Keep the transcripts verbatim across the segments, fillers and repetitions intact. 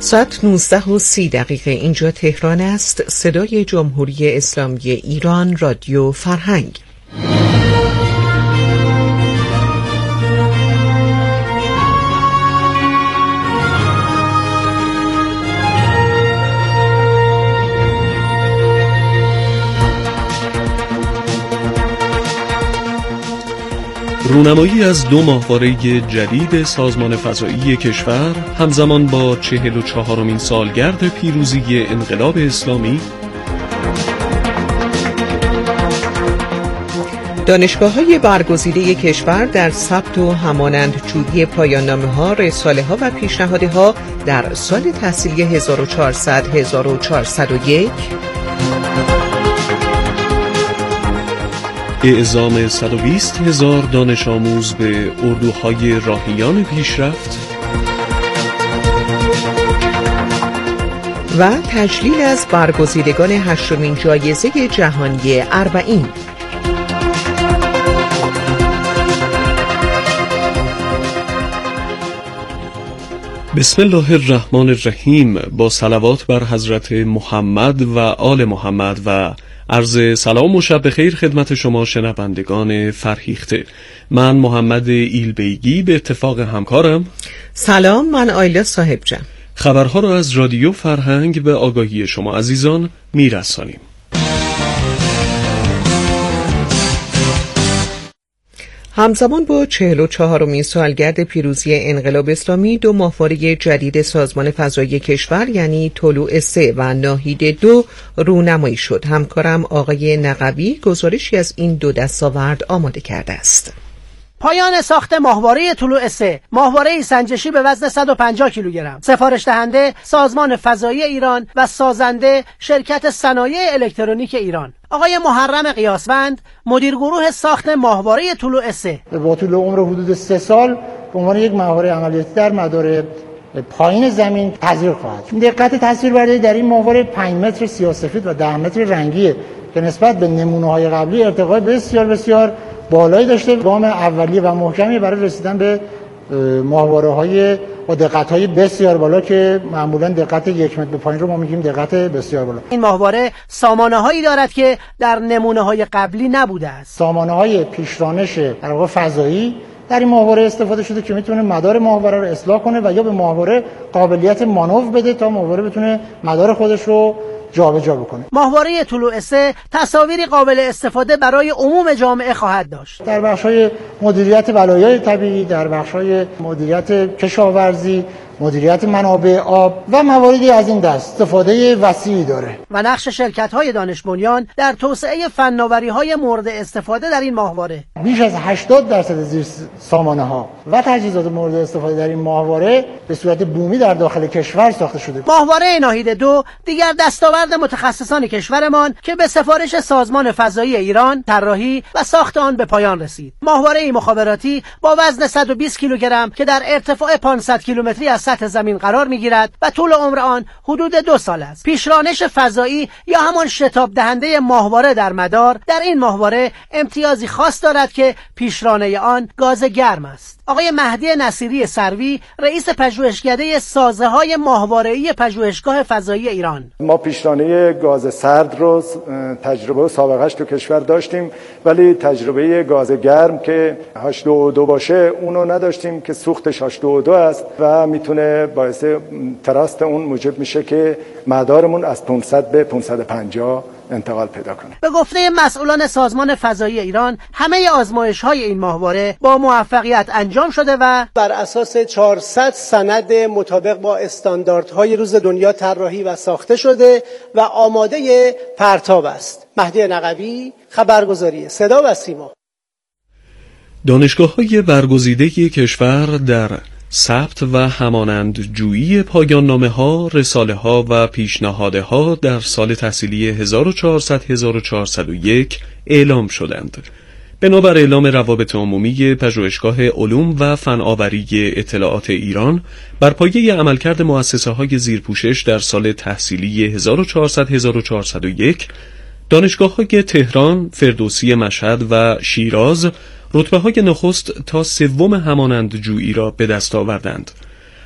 ساعت نوزده و سی دقیقه اینجا تهران است. صدای جمهوری اسلامی ایران، رادیو فرهنگ. رونمایی از دو ماهواره جدید سازمان فضایی کشور همزمان با چهل و چهارمین سالگرد پیروزی انقلاب اسلامی، دانشگاه‌های برگزیده کشور در ثبت و همانندجویی پایان‌نامه‌ها، رساله‌ها و پیشنهادها در سال تحصیلی هزار و چهارصد هزار و چهارصد و یک، اعزام صد و بیست هزار دانش آموز به اردوهای راهیان پیشرفت و تجلیل از برگزیدگان هشتمین جایزه جهانی اربعین. بسم الله الرحمن الرحیم. با صلوات بر حضرت محمد و آل محمد و عرض سلام و شب بخیر خدمت شما شنوندگان فرهیخته. من محمد ایلبیگی به اتفاق همکارم. سلام، من آیلا صاحبجم. خبرها را از رادیو فرهنگ به آگاهی شما عزیزان میرسانیم. همزمان با چهل و چهارمین سالگرد پیروزی انقلاب اسلامی، دو ماهواره جدید سازمان فضایی کشور یعنی طلوع سه و ناهید دو رونمایی شد. همکارم آقای نقوی گزارشی از این دو دستاورد آماده کرده است. پایان ساخت ماهواره طلوع سه، ماهواره سنجشی به وزن صد و پنجاه کیلوگرم. سفارش دهنده سازمان فضایی ایران و سازنده شرکت صنایع الکترونیک ایران. آقای محرم قیاسوند، مدیر گروه ساخت ماهواره طلوع سه، با طول عمر حدود سه سال به عنوان یک ماهواره عملیاتی در مدار پایین زمین تزریق خواهد شد. دقت تصویربرداری در این ماهواره پنج متر سیاه‌سفید و ده متر رنگیه که نسبت به نمونه‌های قبلی ارتقای بسیار بسیار بالایی داشته. گام اولیه و محکمی برای رسیدن به ماهواره‌های با دقت‌های بسیار بالا که معمولاً دقت یک متر به پایین رو ما میگیم دقت بسیار بالا. این ماهواره سامانه‌هایی دارد که در نمونه‌های قبلی نبوده است. سامانه‌های پیشرانش در واقع فضایی در این ماهواره استفاده شده که میتونه مدار ماهواره رو اصلاح کنه و یا به ماهواره قابلیت مانور بده تا ماهواره بتونه مدار خودش رو جابجا بکنه. ماهواره طلوع سه تصاویری قابل استفاده برای عموم جامعه خواهد داشت. در بخش‌های مدیریت بلایای طبیعی، در بخش‌های مدیریت کشاورزی، مدیریت منابع آب و مواردی از این دست استفاده وسیعی داره. و نقش شرکت‌های دانش بنیان در توسعه فناوری‌های مورد استفاده در این ماهواره. بیش از هشتاد درصد زیر سامانه‌ها و تجهیزات مورد استفاده در این ماهواره به صورت بومی در داخل کشور ساخته شده. ماهواره ناهید دو دیگر دستاورد متخصصان کشورمان که به سفارش سازمان فضایی ایران طراحی و ساخت آن به پایان رسید. ماهواره مخابراتی با وزن صد و بیست کیلوگرم که در ارتفاع پانصد کیلومتری از سطح زمین قرار میگیرد و طول عمر آن حدود دو سال است. پیشرانش فضایی یا همان شتاب دهنده ماهواره در مدار در این ماهواره امتیازی خاص دارد که پیشرانه آن گاز گرم است. آقای مهدی نصیری سروی، رئیس پژوهشکده سازه‌های ماهواره‌ای پژوهشگاه فضایی ایران: ما پیشرانه گاز سرد رو تجربه و سابقه‌اش تو کشور داشتیم، ولی تجربه گاز گرم که هاش دو دو باشه اونو نداشتیم که سوختش هاش دو دو است و میتونه باعث تراست اون موجب میشه که مدارمون از پانصد به پانصد و پنجاه انتقال پیدا کنه. به گفته مسئولان سازمان فضایی ایران، همه آزمایش‌های این ماهواره با موفقیت انجام شده و بر اساس چهارصد سند مطابق با استانداردهای روز دنیا طراحی و ساخته شده و آماده پرتاب است. مهدی نقوی، خبرگزاری صدا و سیما. دانشگاه‌های برگزیده کشور در ثبت و همانندجویی پایان‌نامه‌ها، رساله‌ها و پیشنهادها در سال تحصیلی هزار و چهارصد هزار و چهارصد و یک اعلام شدند. بنابر اعلام روابط عمومی پژوهشگاه علوم و فناوری اطلاعات ایران بر پایه عملکرد مؤسسه‌های زیرپوشش در سال تحصیلی هزار و چهارصد هزار و چهارصد و یک، دانشگاه‌های تهران، فردوسی مشهد و شیراز رتبه‌های نخست تا سوم همانندجویی را به دست آوردند.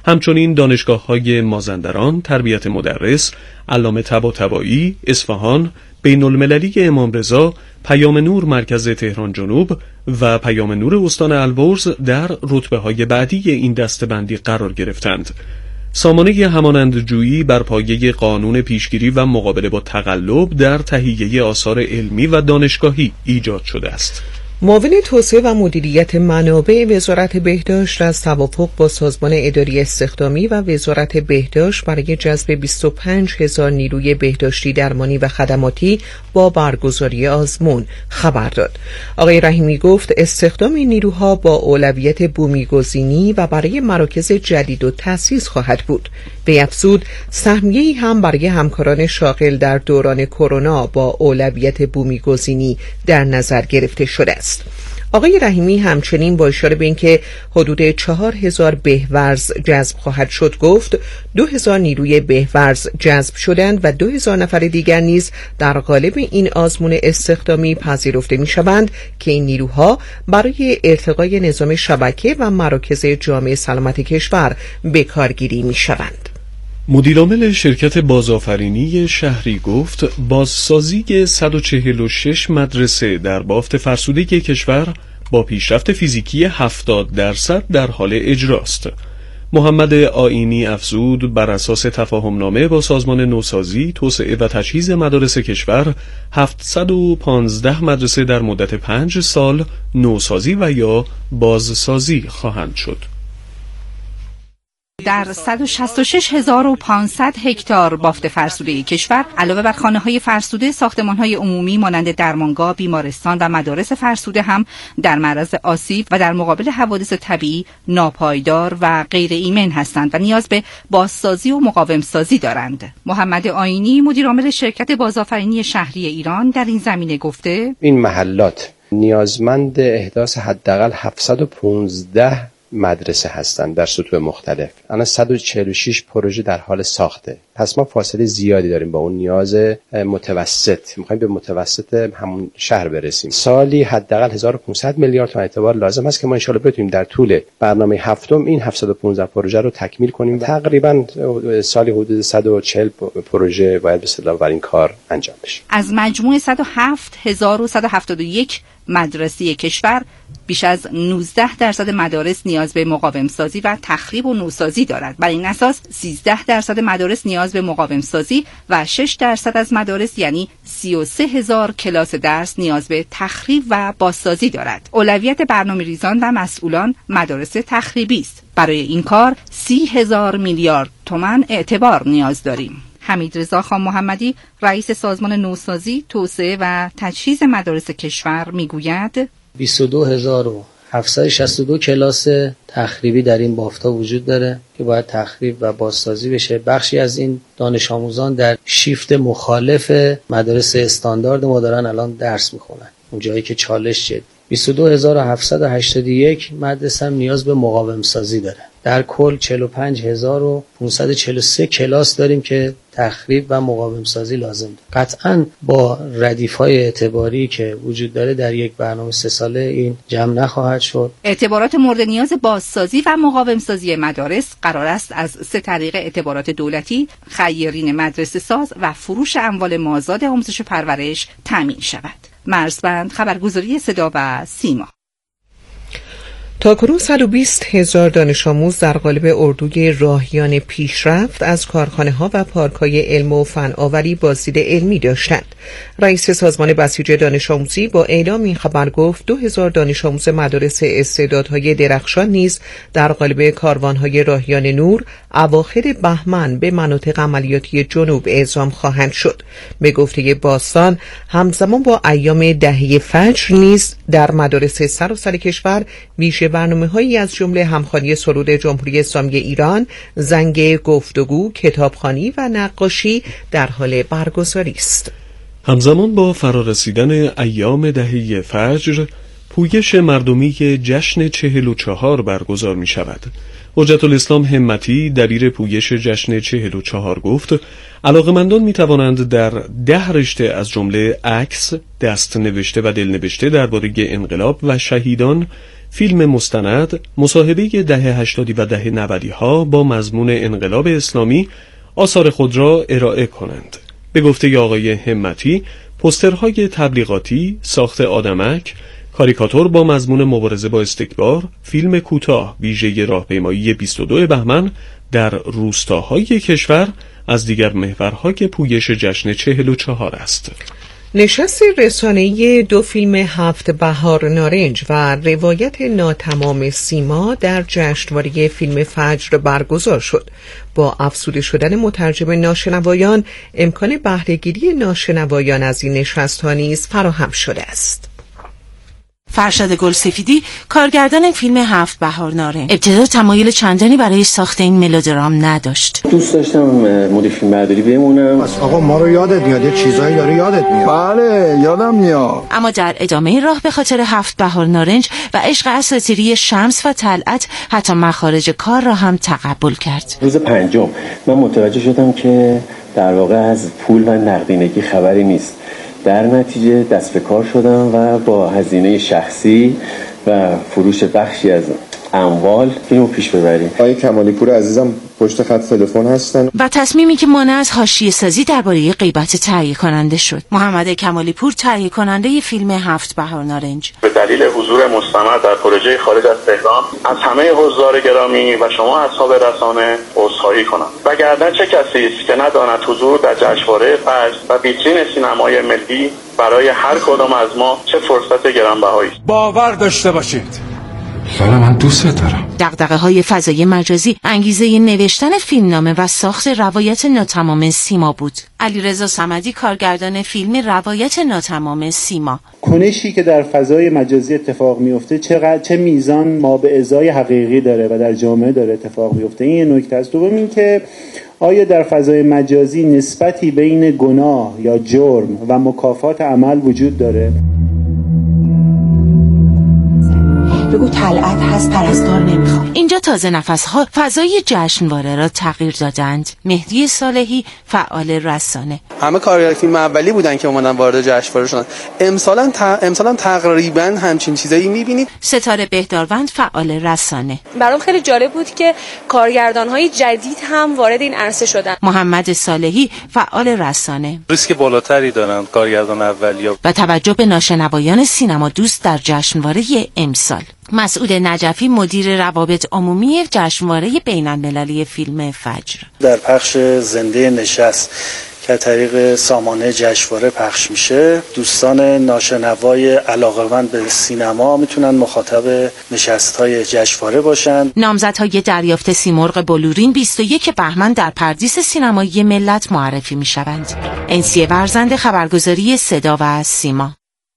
همچنین دانشگاه‌های مازندران، تربیت مدرس، علامه طباطبایی، اصفهان، بین المللی امام رضا، پیام نور مرکز تهران جنوب و پیام نور استان البرز در رتبه‌های بعدی این دسته‌بندی قرار گرفتند. سامانه همانندجویی بر پایه قانون پیشگیری و مقابله با تقلب در تهیه آثار علمی و دانشگاهی ایجاد شده است. معاون توسعه و مدیریت منابع وزارت بهداشت از توافق با سازمان اداری استخدامی و وزارت بهداشت برای جذب بیست و پنج هزار نیروی بهداشتی درمانی و خدماتی با برگزاری آزمون خبر داد. آقای رحیمی گفت استخدام این نیروها با اولویت بومیگزینی و برای مراکز جدید و تأسیس خواهد بود. به افزود سهمیه‌ای هم برای همکاران شاغل در دوران کرونا با اولویت بومیگزینی در نظر گرفته شده است. آقای رحیمی همچنین با اشاره به اینکه حدود چهار هزار بهورز جذب خواهد شد گفت دو هزار نیروی بهورز جذب شدند و دو هزار نفر دیگر نیز در قالب این آزمون استخدامی پذیرفته می شوند که این نیروها برای ارتقای نظام شبکه و مراکز جامعه سلامت کشور به کارگیری می شوند. مدیرعامل شرکت بازآفرینی شهری گفت بازسازی صد و چهل و شش مدرسه در بافت فرسوده کشور با پیشرفت فیزیکی هفتاد درصد در حال اجراست. محمد آیینی افزود بر اساس تفاهمنامه با سازمان نوسازی، توسعه و تجهیز مدارس کشور هفتصد و پانزده مدرسه در مدت پنج سال نوسازی و یا بازسازی خواهند شد. در صد و شصت و شش هزار و پانصد هکتار بافت فرسوده کشور علاوه بر خانه‌های فرسوده، ساختمان‌های عمومی مانند درمانگاه، بیمارستان و مدارس فرسوده هم در معرض آسیب و در مقابل حوادث طبیعی ناپایدار و غیر ایمن هستند و نیاز به بازسازی و مقاوم‌سازی دارند. محمد آیینی مدیرعامل شرکت بازآفرینی شهری ایران در این زمینه گفته این محلات نیازمند احداث حداقل هفتصد و پانزده مدرسه هستند در سطوح مختلف. الان صد و چهل و شش پروژه در حال ساخته. پس ما فاصله زیادی داریم با اون نیاز متوسط. می‌خوایم به متوسط همون شهر برسیم. سالی حداقل هزار و پانصد میلیارد تومان اعتبار لازم است که ما ان شاءالله بتونیم در طول برنامه هفتم این هفتصد و پانزده پروژه رو تکمیل کنیم. تقریبا سالی حدود صد و چهل پروژه باید به اصطلاح بر این کار انجام بشه. از مجموع صد و هفت هزار و صد و هفتاد و یک مدرسه کشور بیش از نوزده درصد مدارس نیاز به مقاوم سازی و تخریب و نوسازی دارد. بر این اساس سیزده درصد مدارس نیاز به مقاوم سازی و شش درصد از مدارس یعنی سی و سه هزار کلاس درس نیاز به تخریب و بازسازی دارد. اولویت برنامه‌ریزان و مسئولان مدارس تخریبی است. برای این کار سی هزار میلیارد تومان اعتبار نیاز داریم. حمیدرضا خان محمدی رئیس سازمان نوسازی، توسعه و تجهیز مدارس کشور میگوید بیست و دو هزار و هفتصد و شصت و دو کلاس تخریبی در این بافت‌ها وجود داره که باید تخریب و بازسازی بشه. بخشی از این دانش آموزان در شیفت مخالف مدارس استاندارد ما دارن الان درس میخونن، اون جایی که چالش شد. بیست و دو هزار و هفتصد و هشتاد و یک مدرسه هم نیاز به مقاوم سازی داره. در کل چهل و پنج هزار و پانصد و چهل و سه کلاس داریم که تخریب و مقاوم سازی لازم داره. قطعاً با ردیف‌های اعتباری که وجود داره در یک برنامه سه ساله این جمع نخواهد شد. اعتبارات مورد نیاز بازسازی و مقاوم سازی مدارس قرار است از سه طریق اعتبارات دولتی، خیرین مدرسه ساز و فروش اموال مازاد آموزش و پرورش تامین شود. مرزبند خبرگزاری صدا و سیما. تاکنون صد و بیست هزار دانش آموز در قالب اردوی راهیان پیشرفت از کارخانه‌ها و پارک‌های علم و فناوری بازدید علمی داشتند. رئیس سازمان بسیج دانش آموزی با اعلام این خبر گفت دو هزار دانش آموز مدارس استعدادهای درخشان نیز در قالب کاروان‌های راهیان نور اواخر بهمن به مناطق عملیاتی جنوب اعزام خواهند شد. به گفته باستان همزمان با ایام دهه فجر نیز در مدارس سراسر کشور ویژه برنامه‌هایی از جمله همخوانی سرود جمهوری اسلامی ایران، زنگ گفتگو، کتابخوانی و نقاشی در حال برگزاری است. همزمان با فرارسیدن ایام دهه فجر، پویش مردمی جشن چهل و چهار برگزار می شود. حجت الاسلام همتی دبیر پویش جشن چهل و چهار گفت علاقه‌مندان می‌توانند در ده رشته از جمله عکس، دست نوشته و دل نوشته درباره انقلاب و شهیدان، فیلم مستند، مصاحبه دهه هشتادی و دهه نودی ها با مضمون انقلاب اسلامی آثار خود را ارائه کنند. به گفته آقای همتی، پوسترهای تبلیغاتی، ساخت آدمک، کاریکاتور با مضمون مبارزه با استکبار، فیلم کوتاه ویژه راهپیمایی بیست و دو بهمن در روستاهای کشور از دیگر محورهای پویش جشن چهل و چهار است. نشست رسانه‌ای دو فیلم هفت بهار نارنج و روایت ناتمام سیما در جشنواره فیلم فجر برگزار شد. با افزوده شدن مترجم ناشنوایان، امکان بهره‌گیری ناشنوایان از این نشست‌ها نیز فراهم شده است. فرشاد گلسفیدی کارگردان فیلم هفت بهار نارنج ابتدا تمایل چندانی برای ساخت این ملودرام نداشت. دوست داشتم مدیر فیلم برداری بمونم. آقا ما رو یادت میاد، یه چیزایی داره یادت میاد. بله یادم میاد. اما در ادامه راه به خاطر هفت بهار نارنج و عشق اساطیری شمس و طلعت حتی مخارج کار را هم تقبل کرد. روز پنجم من متوجه شدم که در واقع از پول و نقدینگی خبری نیست. در نتیجه دست به کار شدم و با هزینه شخصی و فروش بخشی از اموال فیلمو پیش ببریم. آقای کمالی پور عزیزم پشت خط تلفن هستن و تصمیمی که مانع از حاشیه سازی درباره غیبت تهیه کننده شد. محمد کمالی پور تهیه کننده فیلم هفت بهار نارنج به دلیل حضور مستمر در پروژه خارج از تهران از همه حضار گرامی و شما اصحاب رسانه عذرخواهی کنم. وگرنه چه کسی است که نداند حضور در جشنواره فجر و ویترین سینمای ملی برای هر کدام از ما چه فرصت گرانبهایی است. باور داشته باشید لالا من دوست دارم. دغدغه های فضای مجازی انگیزه نوشتن فیلمنامه و ساخت روایت ناتمام سیما بود. علیرضا صمدی کارگردان فیلم روایت ناتمام سیما. کنشی که در فضای مجازی اتفاق میفته چقدر چه میزان ما به ازای حقیقی داره و در جامعه داره اتفاق میفته. این یه نکته است. دوم این که آیا در فضای مجازی نسبتی بین گناه یا جرم و مکافات عمل وجود داره؟ بگو طلعت هست پرستار نمیخواد. اینجا تازه نفسها فضای جشنواره را تغییر دادند. مهدی صالحی فعال رسانه. همه کارگردان فیلم اولی بودن که اومدن وارد جشنواره شدن. امسالاً ت... امسالاً تقریباً همچین چیزایی می‌بینید. ستاره بهداروند فعال رسانه. برام خیلی جالب بود که کارگردان‌های جدید هم وارد این عرصه شدن. محمد صالحی فعال رسانه. ریسک بالاتری دارن کارگردان اولیاء. و توجه به ناشنوایان سینما دوست در جشنواره امسال. مسعود نجفی مدیر روابط عمومی جشنواره بین‌المللی فیلم فجر. در پخش زنده نشست که طریق سامانه جشنواره پخش میشه، دوستان ناشنوای علاقه‌مند به سینما میتونن مخاطب نشست‌های جشنواره باشن. نامزدهای دریافت سیمرغ بلورین بیست و یک بهمن در پردیس سینمایی ملت معرفی میشوند. انسیه ورزنده، خبرگزاری صدا و سیما.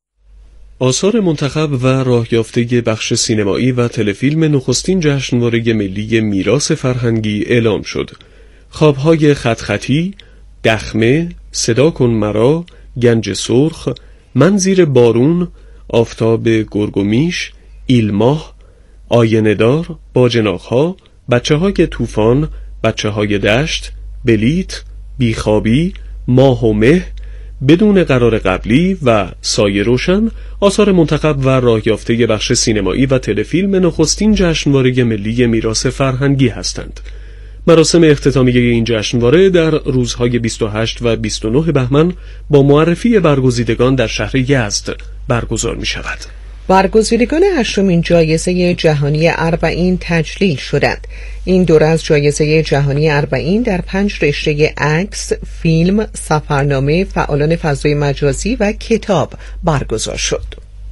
آثار منتخب و راهیافته بخش سینمایی و تلفیلم نخستین جشنواره ملی میراث فرهنگی اعلام شد. خوابهای خط خطی، دخمه، صدا کن مرا، گنج سرخ، من زیر بارون، آفتاب گرگومیش، ایلماه، آینه دار، باجناق‌ها، بچه های طوفان، بچه های دشت، بلیت، بیخوابی، ماه و مه، بدون قرار قبلی و سایه روشن آثار منتخب و راهیافته بخش سینمایی و تلفیلم نخستین جشنواره ملی میراث فرهنگی هستند. مراسم اختتامیه این جشنواره در روزهای بیست و هشت و بیست و نه بهمن با معرفی برگزیدگان در شهر یزد برگزار می شود. برگزیدگان هشتمین جایزه جهانی اربعین تجلیل شدند. این دوره از جایزه جهانی اربعین در پنج رشته عکس، فیلم، سفرنامه، فعالان فضای مجازی و کتاب برگزار شد.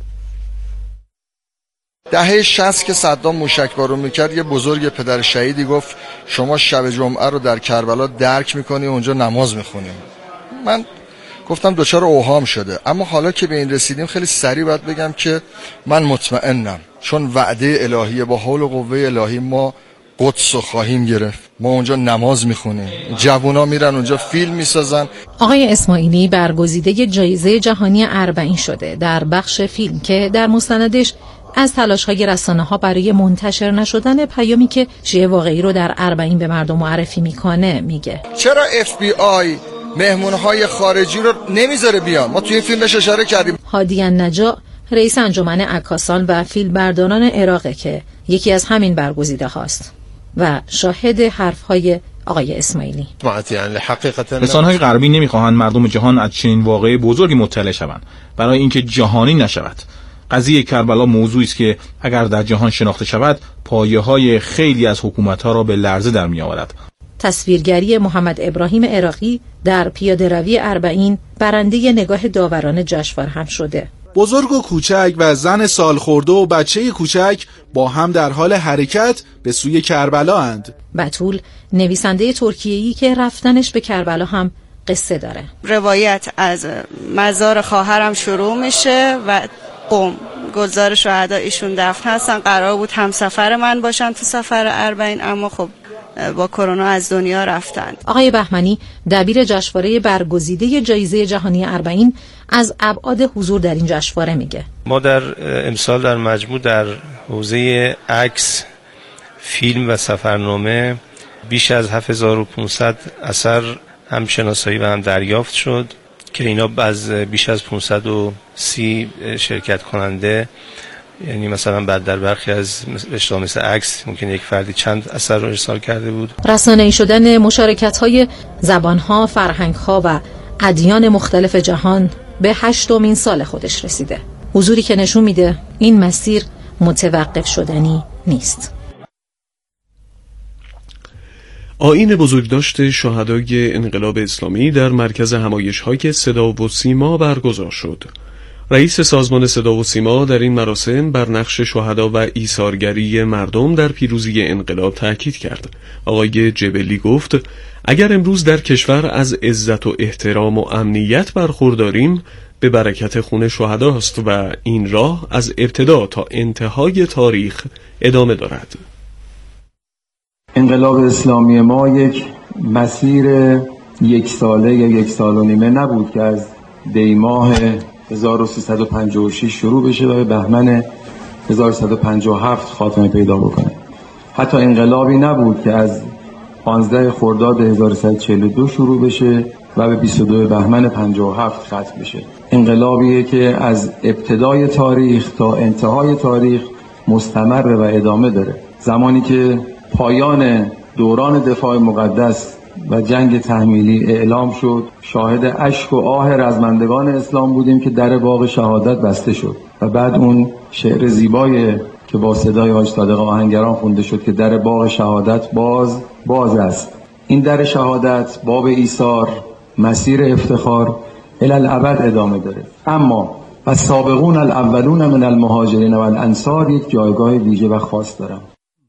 دهه شصت که صدام موشکبارون میکرد، یه بزرگ پدر شهیدی گفت شما شب جمعه رو در کربلا درک میکنی، اونجا نماز میخونی. من گفتم دوچار اوهام شده، اما حالا که به این رسیدیم خیلی سریع باید بگم که من مطمئنم، چون وعده الهیه، با حول و قوه الهی ما قدس رو خواهیم گرفت. ما اونجا نماز میخونیم، جوونا میرن اونجا فیلم میسازن. آقای اسماعیلی برگزیده جایزه جهانی اربعین شده در بخش فیلم که در مستندش از تلاش‌های رسانه‌ها برای منتشر نشدن پیامی که شیعه واقعی رو در اربعین به مردم معرفی میکنه میگه. چرا اف بی آی مهمونهای خارجی رو نمیذاره بیان؟ ما توی این فیلم بهش اشاره کردیم. هادی النجا رئیس انجمن عکاسان و فیلمبرداران عراق که یکی از همین برگزیده هاست و شاهد حرف‌های آقای اسماعیلی. رسانه‌های غربی نمی‌خواهند مردم جهان از چنین واقعه بزرگی مطلع شوند برای اینکه جهانی نشود. قضیه کربلا موضوعی است که اگر در جهان شناخته شود پایه‌های خیلی از حکومت‌ها را به لرزه در می‌آورد. تصویرگری محمد ابراهیم عراقی در پیاده‌روی اربعین برنده نگاه داوران جشنواره هم شده. بزرگ و کوچک و زن سالخورده و بچه کوچک با هم در حال حرکت به سوی کربلا اند. بتول نویسنده ترکیه‌ای که رفتنش به کربلا هم قصه داره. روایت از مزار خواهرم شروع میشه و قم گلزار شهدا ایشون دفن هستن. قرار بود همسفر من باشن تو سفر اربعین، اما خب با کرونا از دنیا رفتند. آقای بهمنی دبیر جشنواره برگزیده جایزه جهانی اربعین از ابعاد حضور در این جشنواره میگه. ما در امسال در مجموع در حوزه عکس، فیلم و سفرنامه بیش از هفت هزار و پانصد اثر هم شناسایی و هم دریافت شد که اینا از بیش از پانصد و سی شرکت کننده، یعنی مثلا بعد در برخی از رشته مثل عکس ممکن یک فردی چند اثر رو ارسال کرده بود. رسانه‌ای شدن مشارکت‌های زبان‌ها، فرهنگ‌ها و ادیان مختلف جهان به هشتمین سال خودش رسیده. حضوری که نشون میده این مسیر متوقف شدنی نیست. آیین بزرگداشت شهدای انقلاب اسلامی در مرکز همایش‌های صدا و سیما برگزار شد. رئیس سازمان صدا و سیما در این مراسم بر نقش شهدا و ایثارگری مردم در پیروزی انقلاب تاکید کرد. آقای جبلی گفت اگر امروز در کشور از عزت و احترام و امنیت برخورداریم به برکت خون شهداست و این راه از ابتدا تا انتهای تاریخ ادامه دارد. انقلاب اسلامی ما یک مسیر یک ساله یا یک سال و نیمه نبود که از دی ماه هزار و سیصد و پنجاه و شش شروع بشه و به بهمن هزار و سیصد و پنجاه و هفت خاتمه پیدا بکنه. حتی انقلابی نبود که از پانزده خرداد هزار و سیصد و چهل و دو شروع بشه و به بیست و دو بهمن پنجاه و هفت ختم بشه. انقلابیه که از ابتدای تاریخ تا انتهای تاریخ مستمر و ادامه داره. زمانی که پایان دوران دفاع مقدس و جنگ تحمیلی اعلام شد، شاهد اشک و آه رزمندگان اسلام بودیم که در باغ شهادت بسته شد و بعد اون شعر زیبای که با صدای حاج صادق آهنگران خونده شد که در باغ شهادت باز باز است. این در شهادت، باب ایثار، مسیر افتخار الالعبد ادامه داره. اما و سابقون الاولون من المهاجرین و الانصار یک جایگاه ویژه و خاص دارن.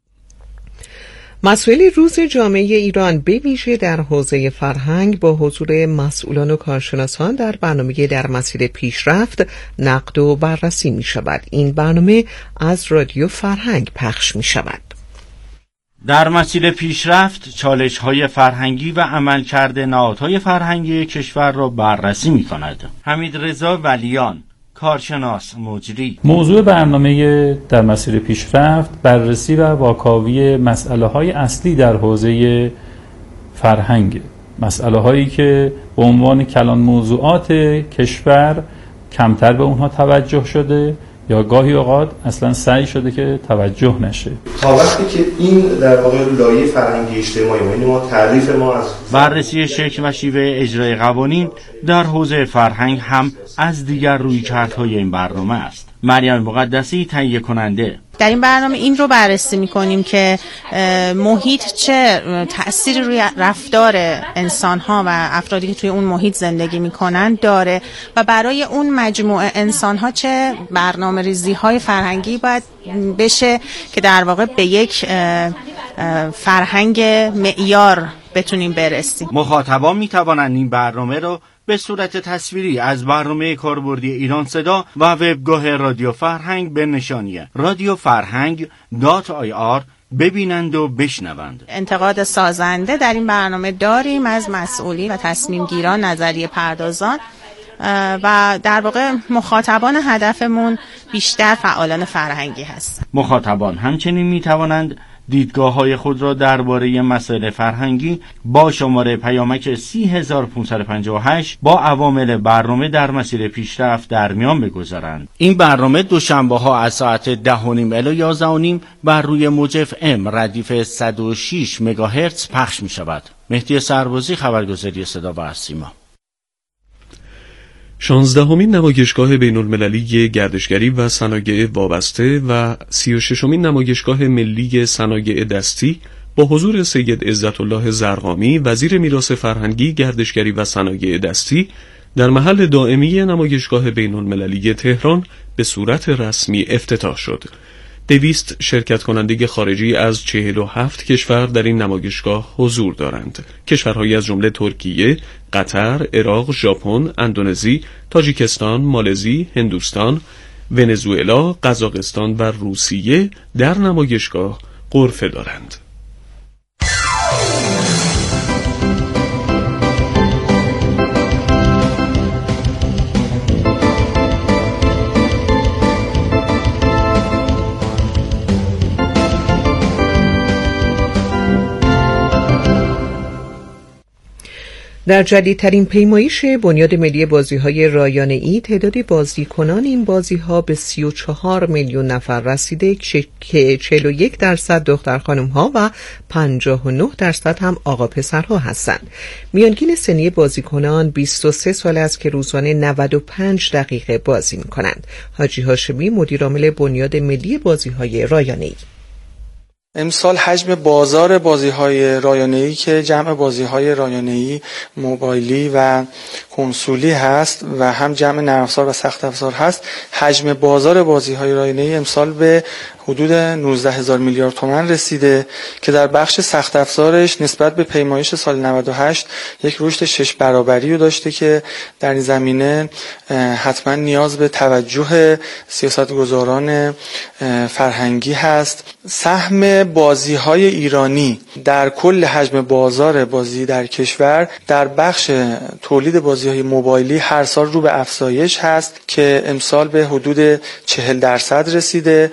مسئول روز جامعه ایران به ویژه در حوزه فرهنگ با حضور مسئولان و کارشناسان در برنامه در مسیر پیشرفت نقد و بررسی می شود. این برنامه از رادیو فرهنگ پخش می شود. در مسیر پیشرفت چالش‌های فرهنگی و عملکرد نهادهای فرهنگی کشور را بررسی می کند. حمیدرضا ولیان، کارشناس مجری. موضوع برنامه در مسیر پیشرفت بررسی و واکاوی مسئله‌های اصلی در حوزه فرهنگ، مسئله‌هایی که به عنوان کلان موضوعات کشور کمتر به اونها توجه شده یا گاهی اوقات اصلا سعی شده که توجه نشه. تا وقتی که این در واقع لایه فرهنگی اجتماعی یعنی ما تعریف ما از بررسی شکل و شیوه اجرای قوانین در حوزه فرهنگ هم از دیگر رویکردهای این برنامه است. مریم مقدسی تهیه کننده. در این برنامه این رو بررسی می‌کنیم که محیط چه تأثیری روی رفتار انسان‌ها و افرادی که توی اون محیط زندگی می‌کنن داره و برای اون مجموعه انسان‌ها چه برنامه‌ریزی‌های فرهنگی باید بشه که در واقع به یک فرهنگ معیار بتونیم برسیم. مخاطبان می‌توانند این برنامه رو به صورت تصویری از برنامه کاربردی ایران صدا و وبگاه رادیو فرهنگ به نشانی رادیو فرهنگ دات آی آر ببینند و بشنوند. انتقاد سازنده در این برنامه داریم از مسئولین و تصمیم گیران، نظریه پردازان و در واقع مخاطبان هدفمون بیشتر فعالان فرهنگی هستند. مخاطبان همچنین می توانند دیدگاه‌های خود را درباره مسائل فرهنگی با شماره پیامک سی هزار و پانصد و پنجاه و هشت با عوامل برنامه در مسیر پیشرفت در میان بگذارند. این برنامه دوشنبه‌ها از ساعت ده و نیم الی یازده و نیم بر روی موج اف ام ردیف صد و شش مگاهرتز پخش می‌شود. مهدی سربازی، خبرگزاری صدا و سیما. شانزدهمین نمایشگاه بین المللی گردشگری و صنایع وابسته و سی و ششمین نمایشگاه ملی صنایع دستی با حضور سید عزت الله زرقامی وزیر میراث فرهنگی، گردشگری و صنایع دستی در محل دائمی نمایشگاه بین المللی تهران به صورت رسمی افتتاح شد. دویست شرکت کننده خارجی از چهل و هفت کشور در این نمایشگاه حضور دارند. کشورهایی از جمله ترکیه، قطر، عراق، ژاپن، اندونزی، تاجیکستان، مالزی، هندوستان، ونزوئلا، قزاقستان و روسیه در نمایشگاه غرفه دارند. در جدیدترین پیمایش بنیاد ملی بازی‌های رایانه‌ای تعداد بازیکنان این بازی‌ها به سی و چهار میلیون نفر رسیده که چهل و یک درصد دختر خانم‌ها و پنجاه و نه درصد هم آقا پسرها هستند. میانگین سنی بازیکنان بیست و سه سال است که روزانه نود و پنج دقیقه بازی می‌کنند. حاجی هاشمی، مدیر عامل بنیاد ملی بازی‌های رایانه‌ای: امسال حجم بازار بازی‌های رایانه‌ای که جمع بازی‌های رایانه‌ای موبایلی و کنسولی هست و هم جمع نرم افزار و سخت افزار هست، حجم بازار بازی‌های رایانه‌ای امسال به حدود نوزده هزار میلیارد تومان رسیده که در بخش سخت افزارش نسبت به پیمایش سال نود و هشت یک رشد شش برابری رو داشته که در این زمینه حتما نیاز به توجه سیاستگزاران فرهنگی هست. سهم بازی‌های ایرانی در کل حجم بازار بازی در کشور در بخش تولید بازی‌های موبایلی هر سال رو به افزایش هست که امسال به حدود چهل درصد رسیده.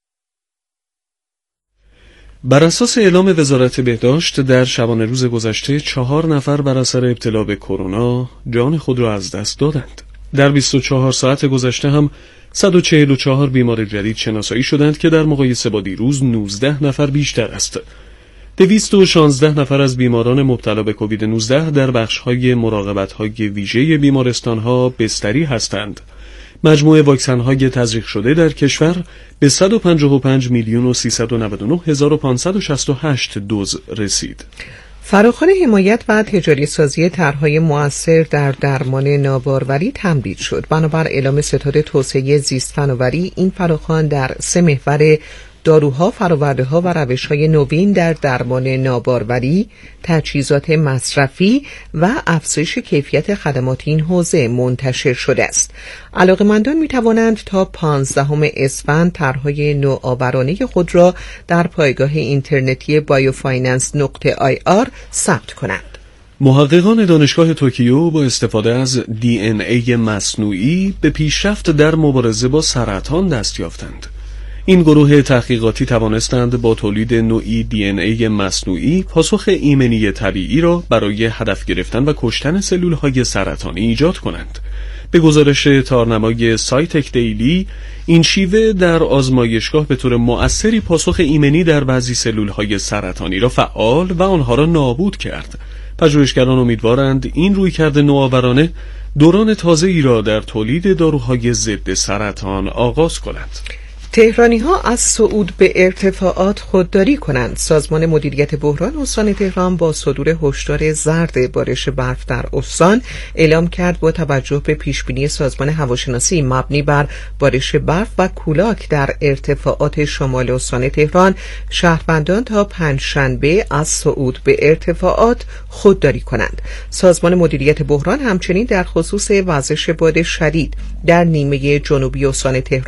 بر اساس اعلام وزارت بهداشت در شبانه روز گذشته چهار نفر بر اثر ابتلا به کرونا جان خود را از دست دادند. در بیست و چهار ساعت گذشته هم صد و چهل و چهار بیمار جدید شناسایی شدند که در مقایسه با دیروز نوزده نفر بیشتر است. دویست و شانزده نفر از بیماران مبتلا به کووید نوزده در بخش‌های مراقبت‌های ویژه بیمارستان‌ها بستری هستند. مجموع واکسن‌های تزریق شده در کشور به صد و پنجاه و پنج میلیون و سیصد و نود و نه هزار و پانصد و شصت و هشت دوز رسید. فراخوان حمایت و تجاری سازی طرح‌های مؤثر در درمان ناباروری تمدید شد. بنابر اعلام ستاد توسعه زیست فناوری، این فراخوان در سه محور داروها، فرآورده‌ها و روش‌های نوین در درمان ناباروری، تجهیزات مصرفی و افزایش کیفیت خدمات این حوزه منتشر شده است. علاقه‌مندان می‌توانند تا پانزدهم اسفند طرح‌های نوآورانه خود را در پایگاه اینترنتی بایوفایننس نقطه آی آر ثبت کنند. محققان دانشگاه توکیو با استفاده از دی ان ای مصنوعی به پیشرفت در مبارزه با سرطان دست یافتند. این گروه تحقیقاتی توانستند با تولید نوعی دی ان ای مصنوعی پاسخ ایمنی طبیعی را برای هدف گرفتن و کشتن سلول‌های سرطانی ایجاد کنند. به گزارش تارنمای سایتک دیلی، این شیوه در آزمایشگاه به طور مؤثری پاسخ ایمنی در بعضی سلول‌های سرطانی را فعال و آنها را نابود کرد. پژوهشگران امیدوارند این رویکرد نوآورانه دوران تازه‌ای را در تولید داروهای ضد سرطان آغاز کند. تهرانی ها از صعود به ارتفاعات خودداری کنند. سازمان مدیریت بحران استان تهران با صدور هشدار زرد بارش برف در استان اعلام کرد با توجه به پیشبینی سازمان هواشناسی مبنی بر بارش برف و کولاک در ارتفاعات شمال استان تهران، شهروندان تا پنجشنبه از صعود به ارتفاعات خودداری کنند. سازمان مدیریت بحران همچنین در خصوص وزش باد شدید در نیمه جنوبی استان تهران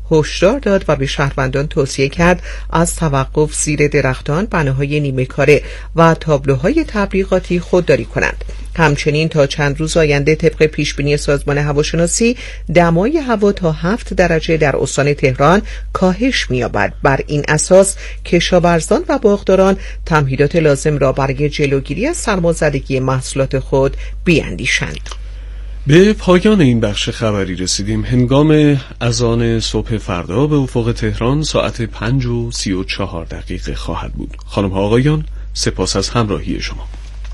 هشدار داد و به شهروندان توصیه کرد از توقف زیر درختان، بناهای نیمه کاره و تابلوهای تبلیغاتی خودداری کنند. همچنین تا چند روز آینده طبق پیشبینی سازمان هواشناسی دمای هوا تا هفت درجه در استان تهران کاهش می‌یابد. بر این اساس کشاورزان و باغداران تمهیدات لازم را برای جلوگیری از سرمازدگی محصولات خود بیاندیشند. به پایان این بخش خبری رسیدیم. هنگام اذان صبح فردا به افق تهران ساعت پنج و سی و چهار دقیقه خواهد بود. خانم ها آقایان، سپاس از همراهی شما.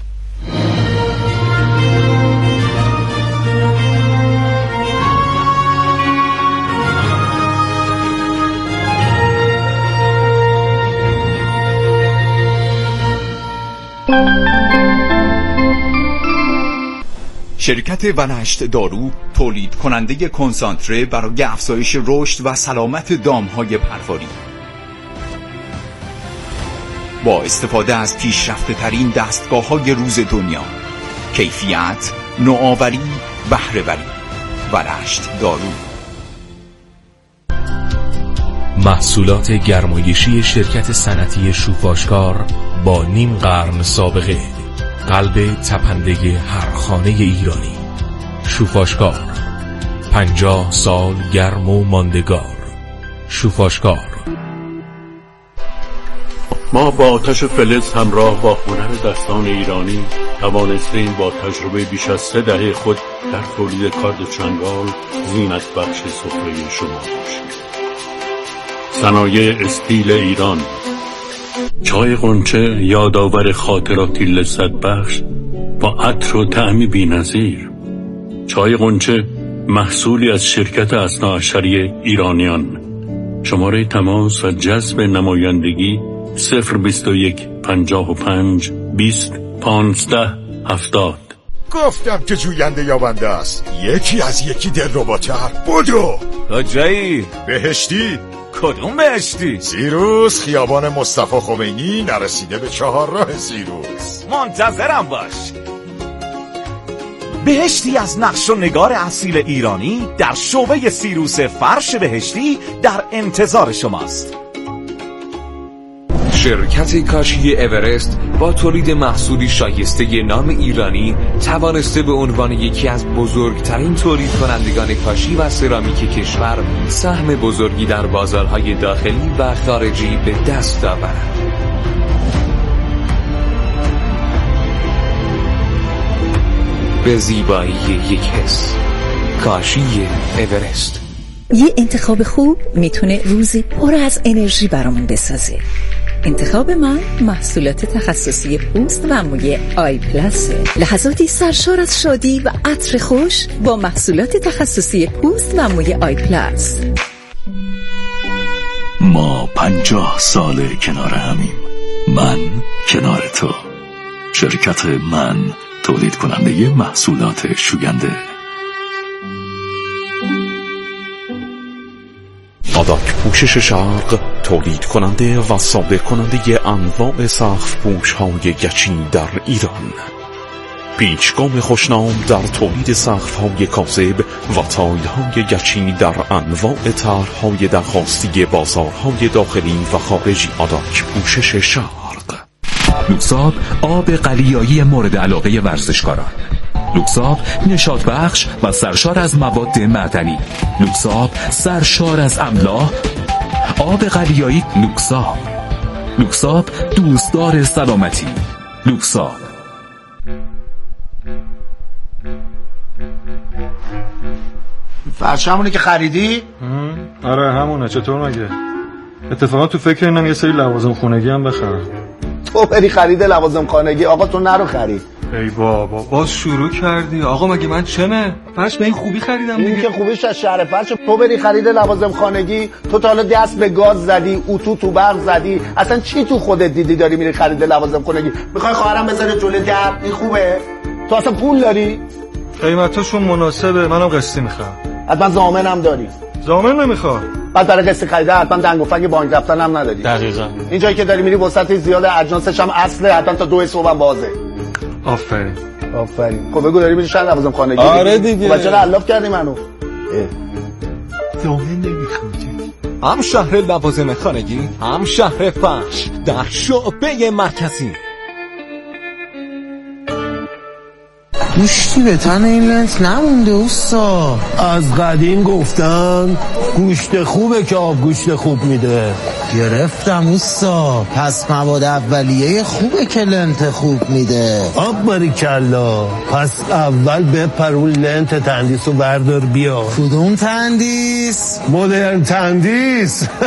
شرکت ونشت دارو تولید کننده کنسانتره برای افزایش رشد و سلامت دامهای پرواری با استفاده از پیشرفته ترین دستگاه های روز دنیا، کیفیت، نوآوری، بهره‌وری. ونشت دارو. محصولات گرمایشی شرکت صنعتی شوفاشکار با نیم قرن سابقه، قلب تپنده هر خانه ایرانی. شوفاشکار، پنجاه سال گرم و ماندگار. شوفاشکار. ما با آتش فلز همراه با هنر دستان ایرانی توانستیم با تجربه بیش از سه دهه خود در تولید کارد چنگال زینت بخش سفره شما باشیم. صنایع استیل ایران. چای غنچه یادآور خاطراتی لذت بخش با عطر و طعمی بی‌نظیر. چای غنچه محصولی از شرکت اثناعشری ایرانیان. شماره تماس و جذب نمایندگی صفر بیست و یک پنجاه و پنج بیست پانزده هفتاد. گفتم که جوینده یابنده است. یکی از یکی دلرباتر. بدو کجایی؟ بهشتی. کدوم بهشتی؟ سیروس، خیابان مصطفی خمینی، نرسیده به چهار راه سیروس. منتظرم باش. بهشتی از نقش و نگار اصیل ایرانی در شعبه سیروس فرش بهشتی در انتظار شماست. شرکت کاشی اورست با تولید محصولی شایسته نام ایرانی توانسته به عنوان یکی از بزرگترین تولید کنندگان کاشی و سرامیک کشور سهم بزرگی در بازارهای داخلی و خارجی به دست آورد. به زیبایی یک حس. کاشی اورست. یه انتخاب خوب میتونه روزی پر از انرژی برامون بسازه. انتخاب من محصولات تخصصی پوست و موی آی پلاس. لحظاتی سرشار از شادی و عطر خوش با محصولات تخصصی پوست و موی آی پلاس. ما پنجاه سال کنار همیم. من کنار تو. شرکت من تولید کننده محصولات شوینده. آداک پوشش شرق تولید کننده و صادر کننده انواع سقف پوش های گچی در ایران. پیچگام خوشنام در تولید سقف های کاذب و تایل های گچی در انواع طرح‌های درخواستی بازارهای داخلی و خارجی. آداک پوشش شرق. لوکساب آب قلیایی مورد علاقه ورزشکاران. لوکساب نشاط بخش و سرشار از مواد معدنی. لوکساب سرشار از املاح. آب قلیایی لوکساب. لوکساب دوستدار سلامتی. لوکساب. فرش همونه که خریدی؟ آره همونه. چطور مگه؟ اتفاقا تو فکر اینم یه سری لوازم خونگی هم بخرم. تو بری خرید لوازم خانگی؟ آقا تو نرو خرید. ای بابا باز شروع کردی. آقا مگه من چمه؟ فرش به این خوبی خریدم دیگه. این که خوبیش از شهر فرش. تو بری خرید لوازم خانگی، تو تا حالا دست به گاز زدی، اتو تو برق زدی، اصلا چی تو خودت دیدی داری میری خرید لوازم خانگی؟ میخوای خواهرم بذاره جلوی در؟ این خوبه؟ تو اصلا پول داری؟ قیمتاشون مناسبه. منم قسطی میخوام. حتما ضامنم داری؟ ضامن نمیخوام. بعد برای قسط خریده حتما دنگ و فنگ بانک رفتن هم نداری. دقیقاً. این جایی که داری میری وسط زیاد اجناسش هم اصله، حتما تا دو صبح هم بازه. آفرین. آفرین. خب بگو داری میری شهر لوازم خانگی؟ آره دیگه. خب چرا الاف کردی منو؟ ضامن نمیخوام. هم شهر لوازم خانگی، هم شهر فرش، در شعبه مرکزی. گوشتی به تن این لنت نمونده اوستا. از قدیم گفتن گوشت خوبه که آب گوشت خوب میده. گرفتم اوستا. پس مواد اولیه خوبه که لنت خوب میده. آب باریکلا. پس اول بپر اون لنت تندیس و بردار بیا. کدوم تندیس؟ مدرن تندیس.